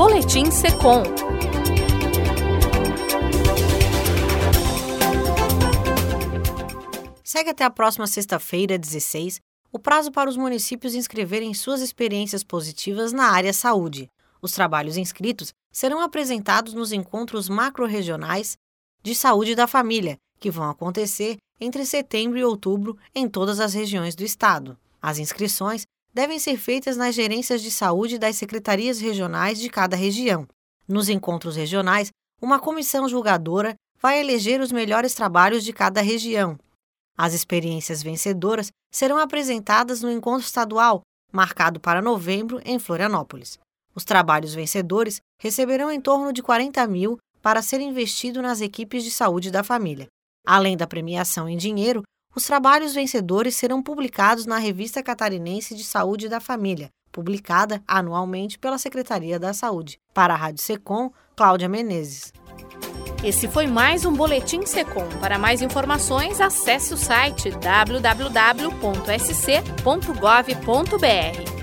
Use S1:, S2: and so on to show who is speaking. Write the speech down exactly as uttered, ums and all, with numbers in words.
S1: Boletim Secom.
S2: Segue até a próxima sexta-feira, dezesseis, o prazo para os municípios inscreverem suas experiências positivas na área saúde. Os trabalhos inscritos serão apresentados nos encontros macro-regionais de saúde da família, que vão acontecer entre setembro e outubro em todas as regiões do estado. As inscrições devem ser feitas nas gerências de saúde das secretarias regionais de cada região. Nos encontros regionais, uma comissão julgadora vai eleger os melhores trabalhos de cada região. As experiências vencedoras serão apresentadas no encontro estadual, marcado para novembro, em Florianópolis. Os trabalhos vencedores receberão em torno de quarenta mil para ser investido nas equipes de saúde da família. Além da premiação em dinheiro, os trabalhos vencedores serão publicados na Revista Catarinense de Saúde da Família, publicada anualmente pela Secretaria da Saúde. Para a Rádio Secom, Cláudia Menezes.
S1: Esse foi mais um Boletim Secom. Para mais informações, acesse o site w w w ponto s c ponto gov ponto b r.